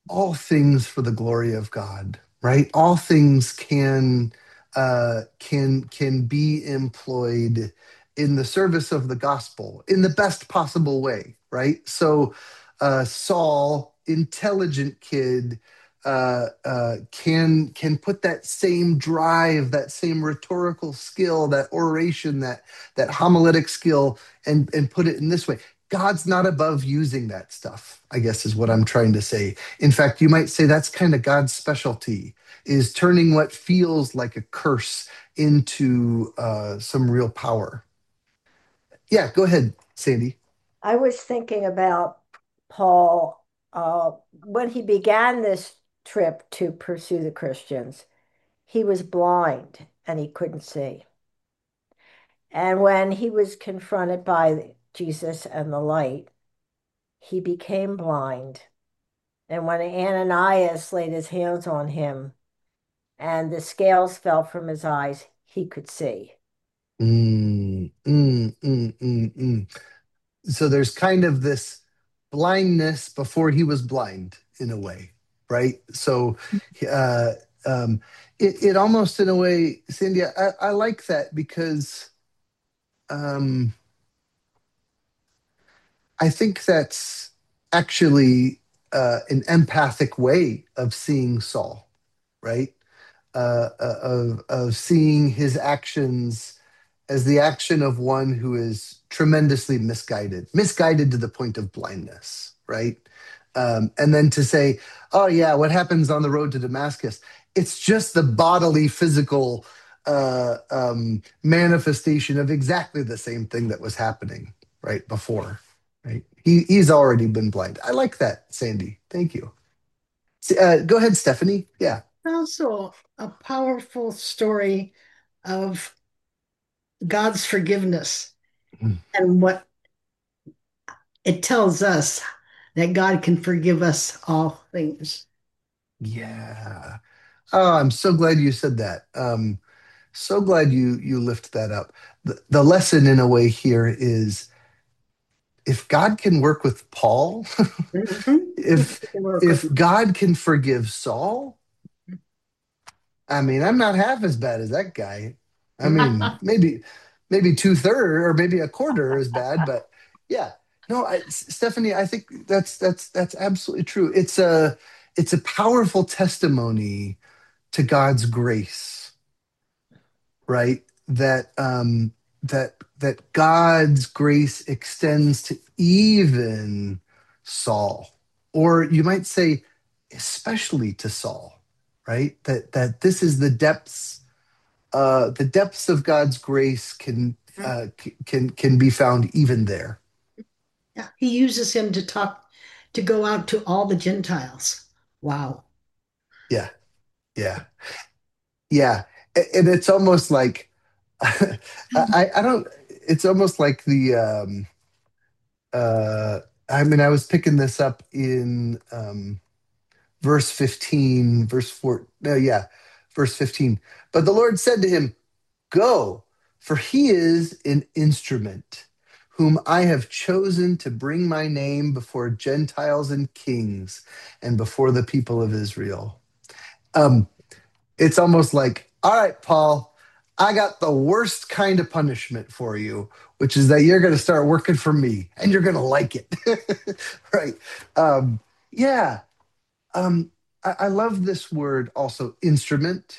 all things for the glory of God, right? All things can uh, can can be employed in the service of the gospel in the best possible way, right? So uh, Saul, intelligent kid, uh, uh, can can put that same drive, that same rhetorical skill, that oration, that that homiletic skill, and and put it in this way. God's not above using that stuff, I guess is what I'm trying to say. In fact, you might say that's kind of God's specialty, is turning what feels like a curse into uh, some real power. Yeah, go ahead, Sandy. I was thinking about Paul uh, when he began this trip to pursue the Christians. He was blind and he couldn't see. And when he was confronted by Jesus and the light, he became blind. And when Ananias laid his hands on him and the scales fell from his eyes, he could see. Mm, mm, mm, mm, mm. So there's kind of this blindness before he was blind, in a way, right? So uh, um, it, it almost, in a way, Cindy, I, I like that because um, I think that's actually uh, an empathic way of seeing Saul, right? Uh, uh, of of seeing his actions as the action of one who is tremendously misguided, misguided to the point of blindness, right? Um, and then to say, "Oh yeah, what happens on the road to Damascus? It's just the bodily, physical uh, um, manifestation of exactly the same thing that was happening right before." Right? He he's already been blind. I like that, Sandy. Thank you. Uh, go ahead, Stephanie. Yeah. Also, a powerful story of God's forgiveness Mm. and what it tells us that God can forgive us all things. Yeah. Oh, I'm so glad you said that. Um, so glad you you lift that up. The, the lesson, in a way, here is if God can work with Paul, Mhm. if if God can forgive Saul, I mean, I'm not half as bad as that guy. I mean, maybe maybe two third or maybe a quarter is bad, but yeah. No, I, Stephanie, I think that's that's that's absolutely true. It's a it's a powerful testimony to God's grace, right? That um, that that God's grace extends to even Saul, or you might say, especially to Saul, right? That that this is the depths, uh, the depths of God's grace can uh, c- can can be found even there. Yeah, he uses him to talk, to go out to all the Gentiles. Wow. Yeah, yeah, yeah. A- And it's almost like I I don't. It's almost like the um, uh, I mean, I was picking this up in um, verse fifteen, verse four. No, yeah, verse fifteen. But the Lord said to him, "Go, for he is an instrument whom I have chosen to bring my name before Gentiles and kings and before the people of Israel." Um, it's almost like, all right, Paul, I got the worst kind of punishment for you, which is that you're going to start working for me and you're going to like it. Right. Um, yeah. Um, I, I love this word also, instrument.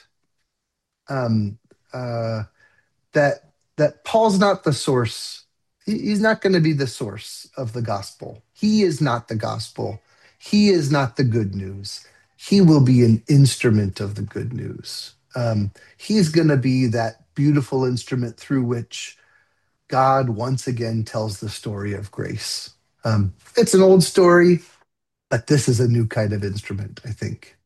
Um, uh, that that Paul's not the source. He- He's not going to be the source of the gospel. He is not the gospel. He is not the good news. He will be an instrument of the good news. Um, he's going to be that beautiful instrument through which God once again tells the story of grace. Um, it's an old story, but this is a new kind of instrument, I think.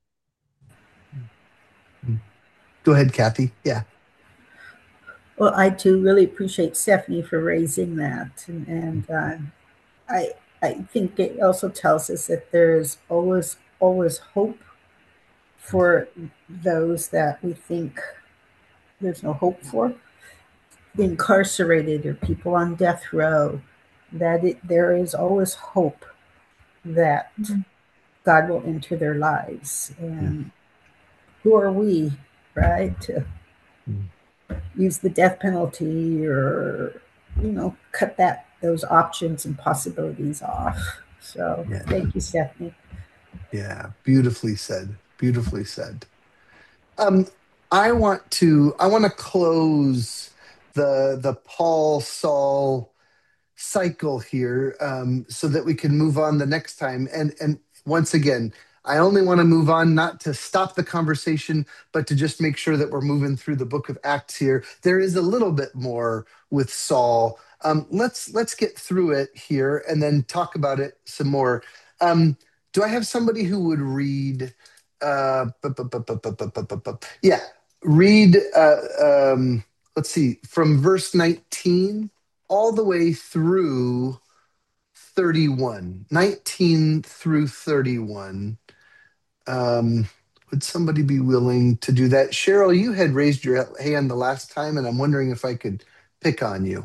Go ahead, Kathy. Yeah. Well, I too really appreciate Stephanie for raising that, and, and uh, I I think it also tells us that there's always always hope for those that we think there's no hope for, the incarcerated or people on death row. That it, there is always hope that Mhm. God will enter their lives. And mm. who are we, right, to mm. use the death penalty or, you know, cut that those options and possibilities off. So yeah. Thank you, Stephanie. Yeah, beautifully said. Beautifully said. Um, I want to I want to close the the Paul Saul cycle here, um, so that we can move on the next time. And and once again, I only want to move on not to stop the conversation, but to just make sure that we're moving through the book of Acts here. There is a little bit more with Saul. Um, let's let's get through it here and then talk about it some more. Um, do I have somebody who would read? Uh, bu- bu- bu- bu- bu- bu- bu- bu- bu- yeah, read. Uh, um, let's see, from verse nineteen all the way through thirty-one, nineteen through thirty-one. Um, would somebody be willing to do that? Cheryl, you had raised your hand the last time, and I'm wondering if I could pick on you.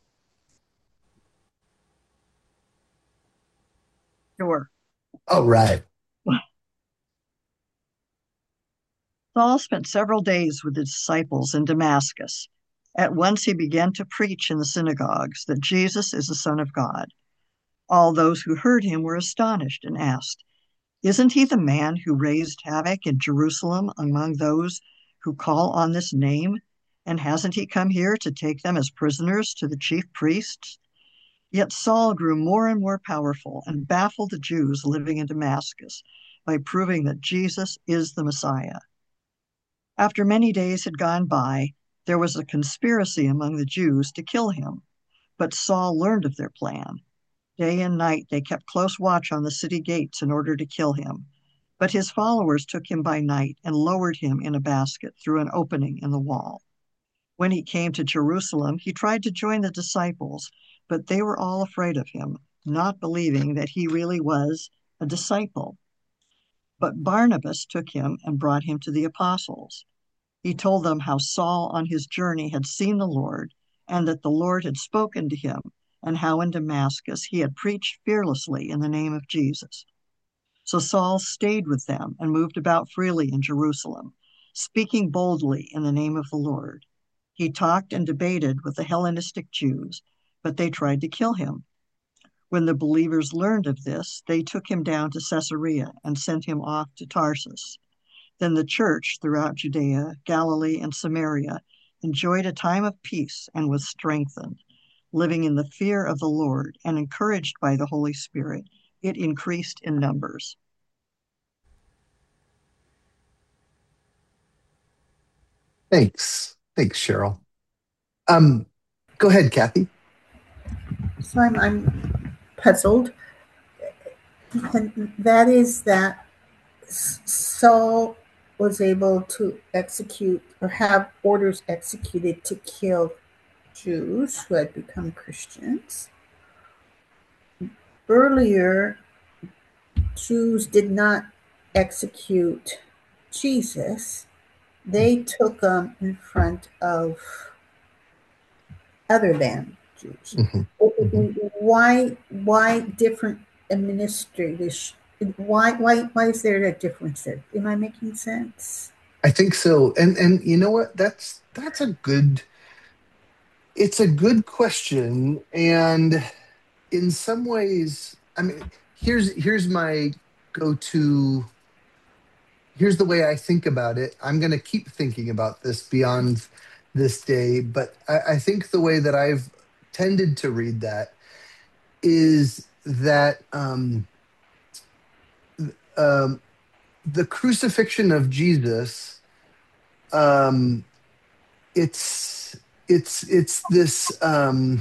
Sure. All right. Saul spent several days with his disciples in Damascus. At once he began to preach in the synagogues that Jesus is the Son of God. All those who heard him were astonished and asked, "Isn't he the man who raised havoc in Jerusalem among those who call on this name? And hasn't he come here to take them as prisoners to the chief priests?" Yet Saul grew more and more powerful and baffled the Jews living in Damascus by proving that Jesus is the Messiah. After many days had gone by, there was a conspiracy among the Jews to kill him, but Saul learned of their plan. Day and night they kept close watch on the city gates in order to kill him, but his followers took him by night and lowered him in a basket through an opening in the wall. When he came to Jerusalem, he tried to join the disciples, but they were all afraid of him, not believing that he really was a disciple. But Barnabas took him and brought him to the apostles. He told them how Saul on his journey had seen the Lord and that the Lord had spoken to him, and how in Damascus he had preached fearlessly in the name of Jesus. So Saul stayed with them and moved about freely in Jerusalem, speaking boldly in the name of the Lord. He talked and debated with the Hellenistic Jews, but they tried to kill him. When the believers learned of this, they took him down to Caesarea and sent him off to Tarsus. Then the church throughout Judea, Galilee, and Samaria enjoyed a time of peace and was strengthened. Living in the fear of the Lord and encouraged by the Holy Spirit, it increased in numbers. Thanks. Thanks, Cheryl. Um, go ahead, Kathy. So I'm, I'm puzzled. And that is that Saul was able to execute or have orders executed to kill Jews who had become Christians. Earlier, Jews did not execute Jesus. They took him in front of other than Jews. Mm-hmm. Mm-hmm. Why? Why different administrators? Why? Why? Why is there a difference there? Am I making sense? I think so. And and you know what? That's that's a good. It's a good question, and in some ways, I mean, here's here's my go-to. Here's the way I think about it. I'm going to keep thinking about this beyond this day, but I, I think the way that I've tended to read that is that um, um, the crucifixion of Jesus, um, it's it's it's this um,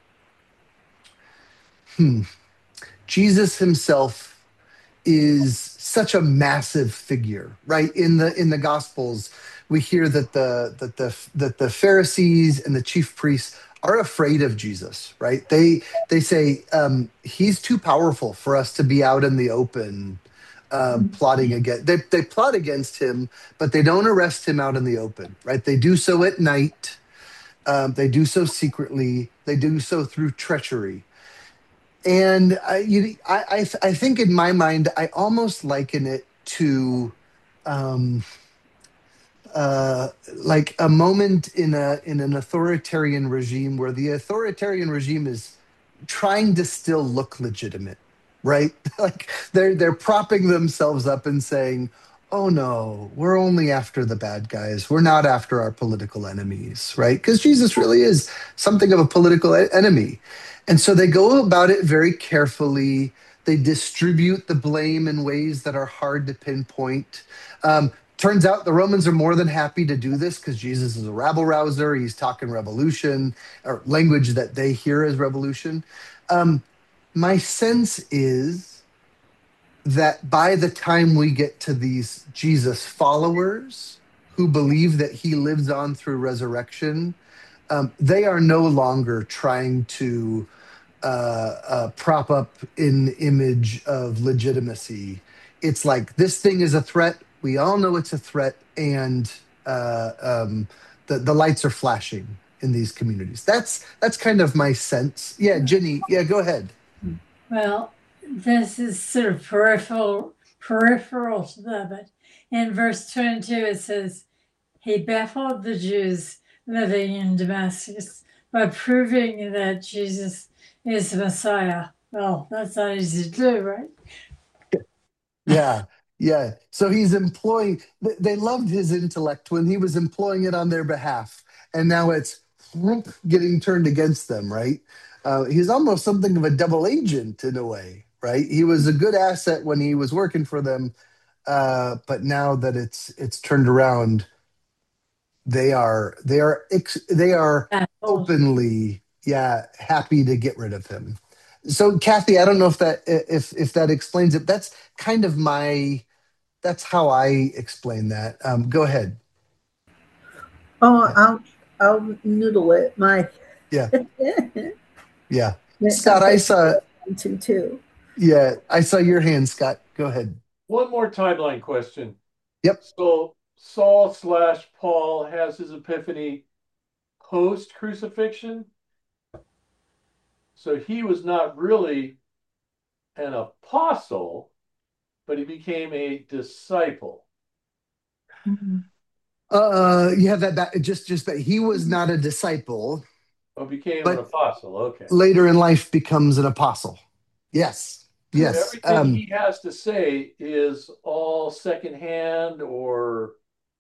hmm, Jesus himself is such a massive figure, right? In the in the Gospels, we hear that the that the that the Pharisees and the chief priests are afraid of Jesus, right? They they say um, he's too powerful for us to be out in the open um, plotting against. They they plot against him, but they don't arrest him out in the open, right? They do so at night. Um, they do so secretly. They do so through treachery. And I, you, I, I, th- I think in my mind, I almost liken it to, um, uh, like a moment in a in an authoritarian regime where the authoritarian regime is trying to still look legitimate, right? Like they're they're propping themselves up and saying, "Oh no, we're only after the bad guys. We're not after our political enemies," right? Because Jesus really is something of a political e- enemy, and so they go about it very carefully. They distribute the blame in ways that are hard to pinpoint. Um, Turns out the Romans are more than happy to do this because Jesus is a rabble rouser. He's talking revolution or language that they hear as revolution. Um, my sense is that by the time we get to these Jesus followers who believe that he lives on through resurrection, um, they are no longer trying to uh, uh, prop up an image of legitimacy. It's like this thing is a threat. We all know it's a threat, and uh, um, the the lights are flashing in these communities. That's that's kind of my sense. Yeah, Jenny. Yeah, go ahead. Well, this is sort of peripheral peripheral to that, but in verse twenty-two it says, "He baffled the Jews living in Damascus by proving that Jesus is the Messiah." Well, that's not easy to do, right? Yeah, yeah. So he's employing. th- They loved his intellect when he was employing it on their behalf, and now it's whoop, getting turned against them. Right? Uh, he's almost something of a double agent in a way. Right? He was a good asset when he was working for them, uh, but now that it's it's turned around, they are they are ex- they are Baffled. openly, yeah, happy to get rid of him. So Kathy, I don't know if that if if that explains it. That's kind of my that's how I explain that. Um, go ahead. Oh, Yeah, I'll I'll noodle it. My yeah, yeah. that Scott, sounds I like saw. to too. Yeah, I saw your hand, Scott. Go ahead. One more timeline question. Yep. So Saul slash Paul has his epiphany post crucifixion. So he was not really an apostle, but he became a disciple. Mhm. Uh, you have that back. Just, just that he was not a disciple, Or became an but apostle. Okay. later in life becomes an apostle. Yes, So yes. everything Um, he has to say is all secondhand or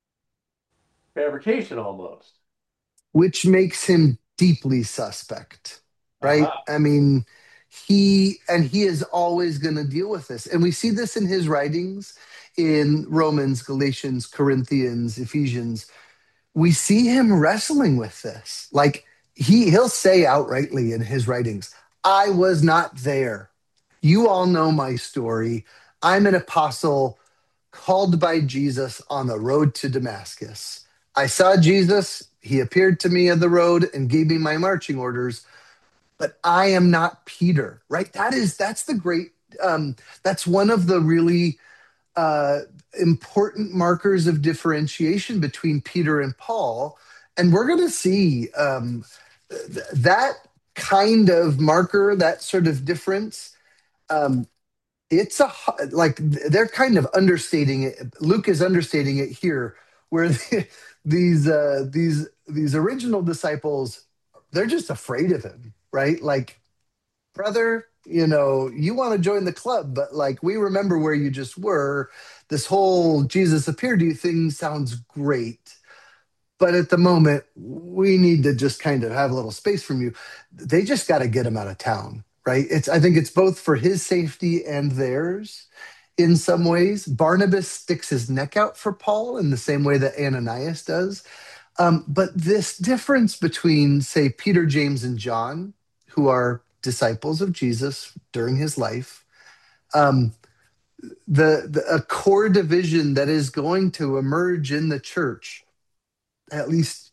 fabrication almost. which makes him deeply suspect, right? Aha. I mean, he and he is always going to deal with this. And we see this in his writings in Romans, Galatians, Corinthians, Ephesians. We see him wrestling with this. Like he he'll say outrightly in his writings, I was not there. You all know my story. I'm an apostle called by Jesus on the road to Damascus. I saw Jesus. He appeared to me on the road and gave me my marching orders, but I am not Peter, right? That is, that's the great, um, that's one of the really uh, important markers of differentiation between Peter and Paul. And we're going to see um, th- that kind of marker, that sort of difference. Um, it's a like they're kind of understating it. Luke is understating it here, where the, these uh, these these original disciples, they're just afraid of him, right? Like, brother, you know, you want to join the club, but like we remember where you just were. This whole Jesus appeared to you thing sounds great, but at the moment we need to just kind of have a little space from you. They just got to get him out of town, right? It's I think it's both for his safety and theirs in some ways. Barnabas sticks his neck out for Paul in the same way that Ananias does. Um, but this difference between, say, Peter, James, and John, who are disciples of Jesus during his life, um, the, the a core division that is going to emerge in the church, at least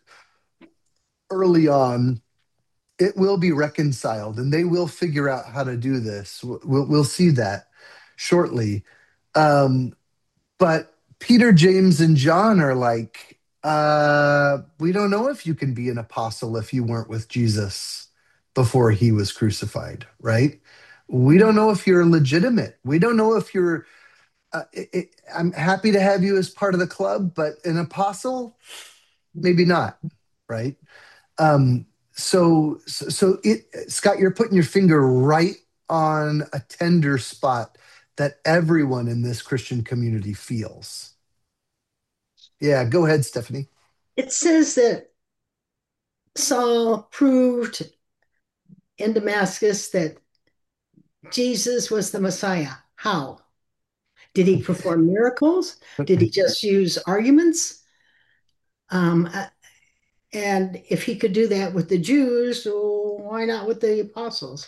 early on, it will be reconciled, and they will figure out how to do this. We'll we'll see that shortly. Um, but Peter, James, and John are like, uh, we don't know if you can be an apostle if you weren't with Jesus before he was crucified, right? We don't know if you're legitimate. We don't know if you're. Uh, it, it, I'm happy to have you as part of the club, but an apostle, maybe not, right? Um, so, so, so it, Scott, you're putting your finger right on a tender spot that everyone in this Christian community feels. Yeah, go ahead, Stephanie. It says that Saul proved in Damascus that Jesus was the Messiah. How? Did he perform miracles? Did he just use arguments? Um, uh, and if he could do that with the Jews, well, why not with the apostles?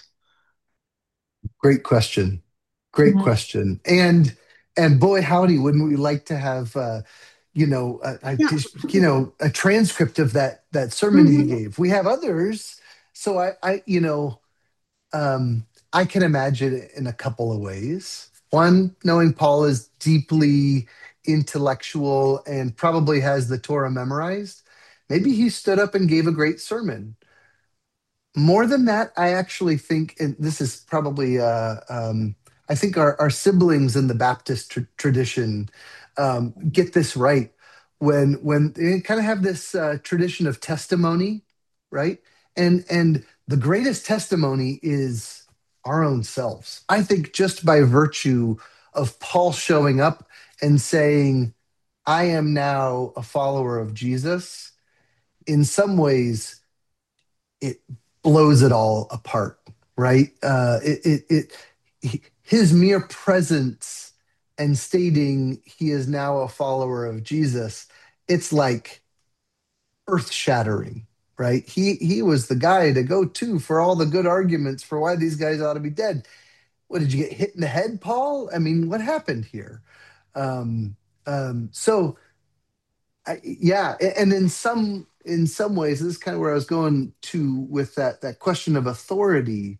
Great question. Great Mhm. question. And and boy, howdy, wouldn't we like to have uh, you know, a, a Yeah. you know, a transcript of that that sermon he Mhm. gave. We have others, so I, I you know, um, I can imagine it in a couple of ways. One, knowing Paul is deeply intellectual and probably has the Torah memorized, maybe he stood up and gave a great sermon. More than that, I actually think, and this is probably, uh, um, I think our, our siblings in the Baptist tr- tradition um, get this right when when they kind of have this uh, tradition of testimony, right? And and the greatest testimony is our own selves. I think just by virtue of Paul showing up and saying, "I am now a follower of Jesus," in some ways it blows it all apart, right? Uh, it, it, it, he- his mere presence and stating he is now a follower of Jesus, it's like earth shattering, right? He he was the guy to go to for all the good arguments for why these guys ought to be dead. What did you get hit in the head, Paul? I mean, what happened here? Um, um, so I, yeah, a- and in some in some ways, this is kind of where I was going to with that that question of authority.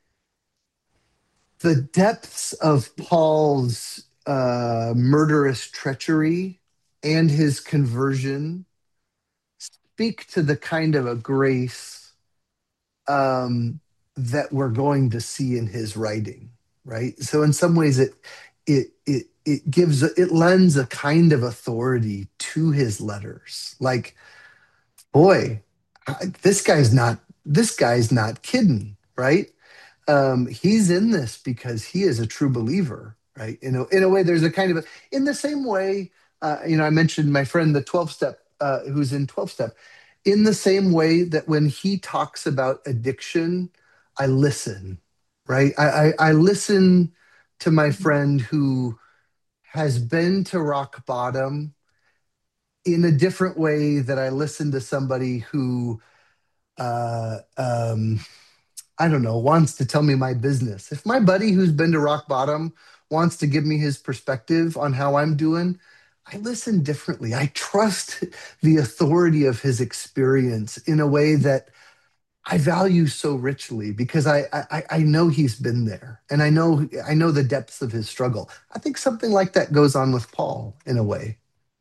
The depths of Paul's uh, murderous treachery and his conversion speak to the kind of a grace um, that we're going to see in his writing, right? So in some ways, it it it it gives it lends a kind of authority to his letters, like boy, I- this guy's not this guy's not kidding, right? Um, he's in this because he is a true believer, right? In a, in a way, there's a kind of a, in the same way, uh, you know, I mentioned my friend, the twelve step, uh, who's in twelve step, in the same way that when he talks about addiction, I listen, right? I, I, I listen to my friend who has been to rock bottom in a different way that I listen to somebody who uh, um, I don't know, wants to tell me my business. If my buddy who's been to rock bottom wants to give me his perspective on how I'm doing, I listen differently. I trust the authority of his experience in a way that I value so richly because I, I I know he's been there and I know I know the depths of his struggle. I think something like that goes on with Paul in a way.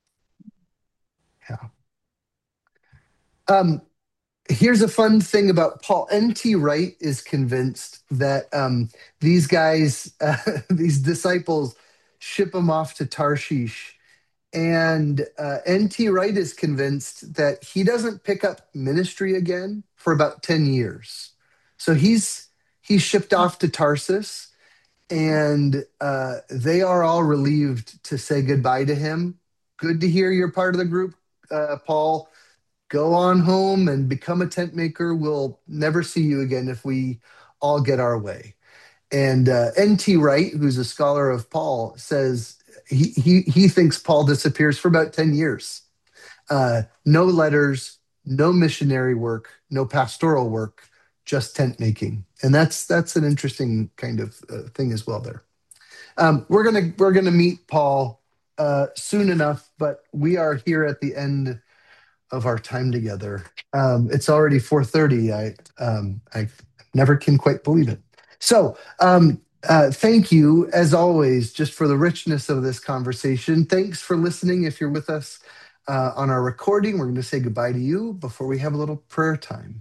Yeah. Um, Here's a fun thing about Paul. N T. Wright is convinced that um, these guys, uh, these disciples, ship him off to Tarshish. And uh, N T. Wright is convinced that he doesn't pick up ministry again for about ten years. So he's he's shipped off to Tarsus, and uh, they are all relieved to say goodbye to him. Good to hear you're part of the group, uh, Paul. Go on home and become a tent maker. We'll never see you again if we all get our way. And uh, N T. Wright, who's a scholar of Paul, says he, he, he thinks Paul disappears for about ten years. Uh, no letters, no missionary work, no pastoral work, just tent making. And that's that's an interesting kind of uh, thing as well there. Um, we're gonna we're gonna meet Paul uh, soon enough, but we are here at the end of our time together. Um, it's already four thirty. I um, I never can quite believe it. So um, uh, thank you, as always, just for the richness of this conversation. Thanks for listening. If you're with us uh, on our recording, we're going to say goodbye to you before we have a little prayer time.